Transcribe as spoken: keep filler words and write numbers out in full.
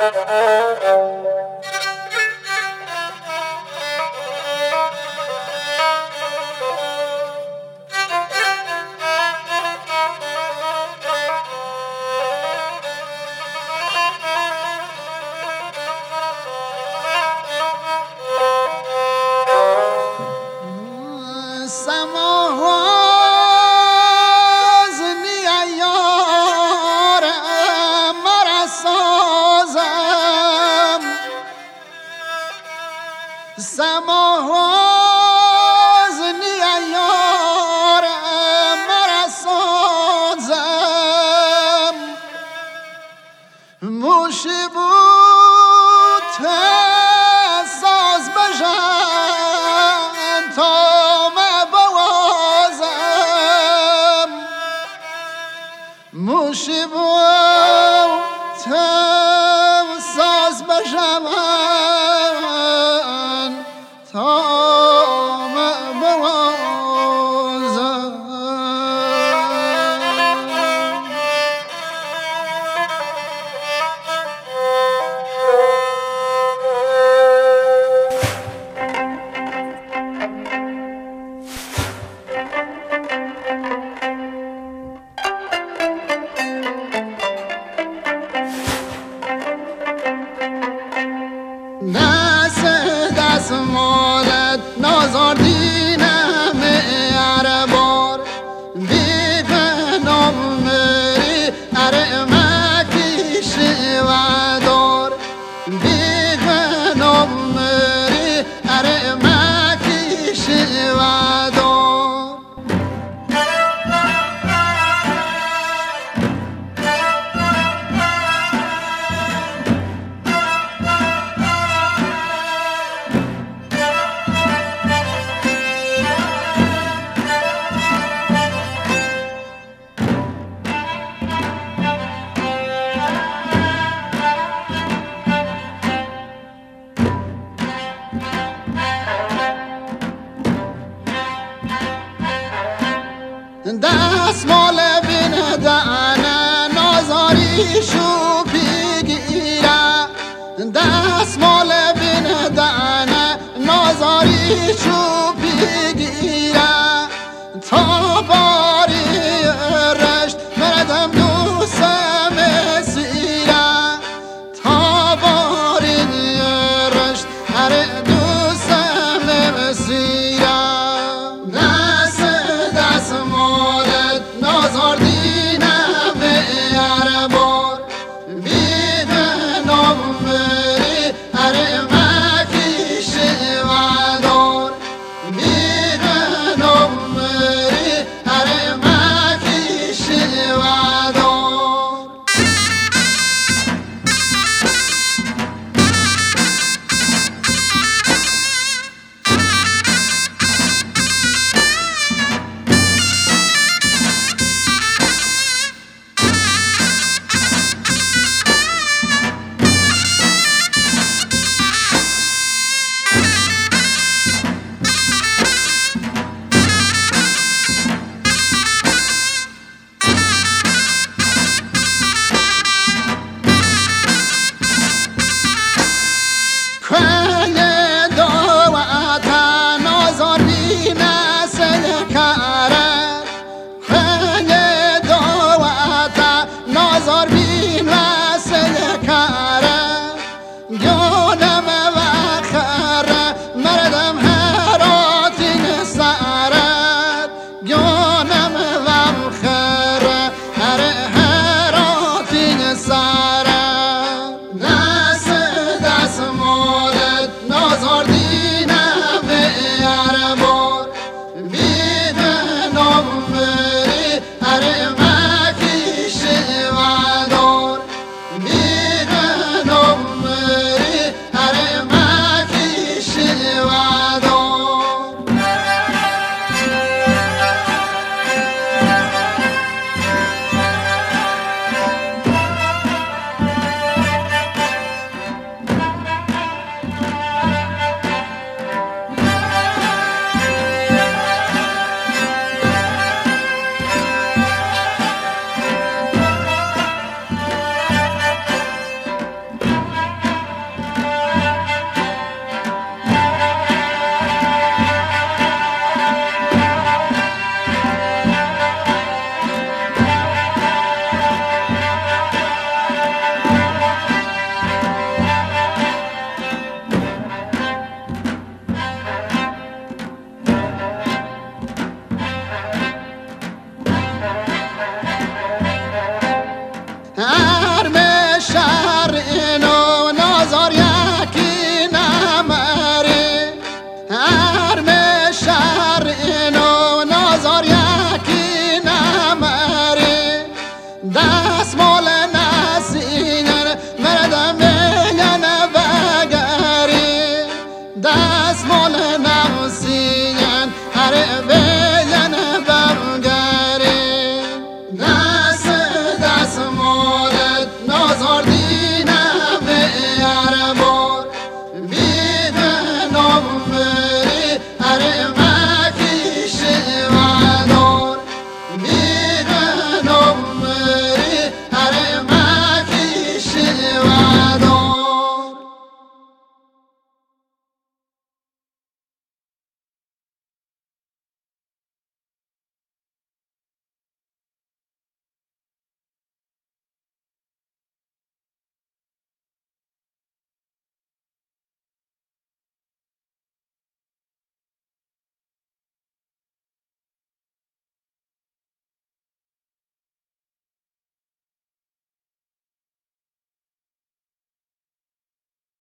سماواز نیا یارم مرا سازم موشی بود ساز بجن تا مبوازم موشی بود ساز بجن دست دست مالت نازار دینم اره بار بی پنام مری اره مکیش و دار بی پنام مری اره مکیش و دار دست مال بین دانه نازاری شو بگیره دست مال بین دانه نازاری شو بگیره تا باری رشت مردم دوستم سیره تا باری رشت هر دوستم سیره دست دست مالت نازار دینم اره بار بی پنام مری اره مکیش و دار بی دست